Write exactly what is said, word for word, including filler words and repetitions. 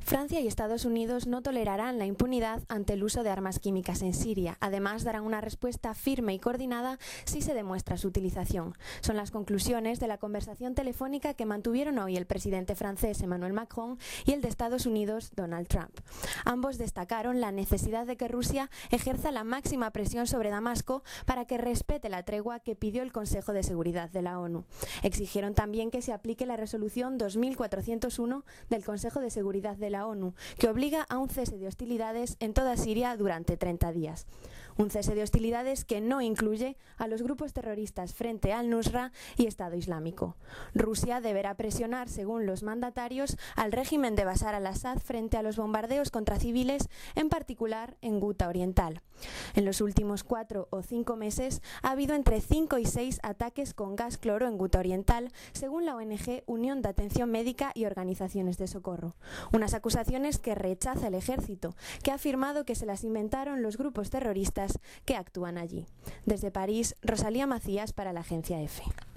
Francia y Estados Unidos no tolerarán la impunidad ante el uso de armas químicas en Siria. Además, darán una respuesta firme y coordinada si se demuestra su utilización. Son las conclusiones de la conversación telefónica que mantuvieron hoy el presidente francés Emmanuel Macron y el de Estados Unidos Donald Trump. Ambos destacaron la necesidad de que Rusia ejerza la máxima presión sobre Damasco para que respete la tregua que pidió el Consejo de Seguridad de la ONU. Exigieron también que se aplique la resolución dos mil cuatrocientos uno del Consejo de Seguridad de la ONU, que obliga a un cese de hostilidades en toda Siria durante treinta días. Un cese de hostilidades que no incluye a los grupos terroristas Frente al-Nusra y Estado Islámico. Rusia deberá presionar, según los mandatarios, al régimen de Bashar al-Assad frente a los bombardeos contra civiles, en particular en Ghouta Oriental. En los últimos cuatro o cinco meses ha habido entre cinco y seis ataques con gas cloro en Ghouta Oriental, según la O N G Unión de Atención Médica y Organizaciones de Socorro. Unas acusaciones que rechaza el ejército, que ha afirmado que se las inventaron los grupos terroristas que actúan allí. Desde París, Rosalía Macías para la Agencia EFE.